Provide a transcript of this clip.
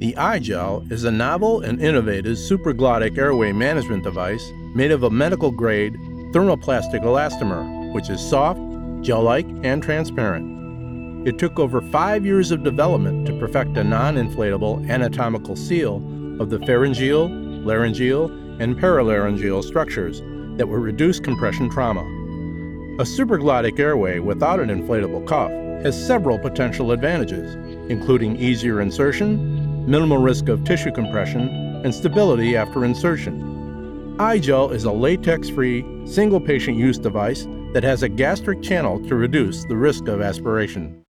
The iGel is a novel and innovative supraglottic airway management device made of a medical-grade thermoplastic elastomer, which is soft, gel-like, and transparent. It took over 5 years of development to perfect a non-inflatable anatomical seal of the pharyngeal, laryngeal, and paralaryngeal structures that will reduce compression trauma. A supraglottic airway without an inflatable cuff has several potential advantages, including easier insertion, minimal risk of tissue compression, and stability after insertion. iGel is a latex-free, single-patient use device that has a gastric channel to reduce the risk of aspiration.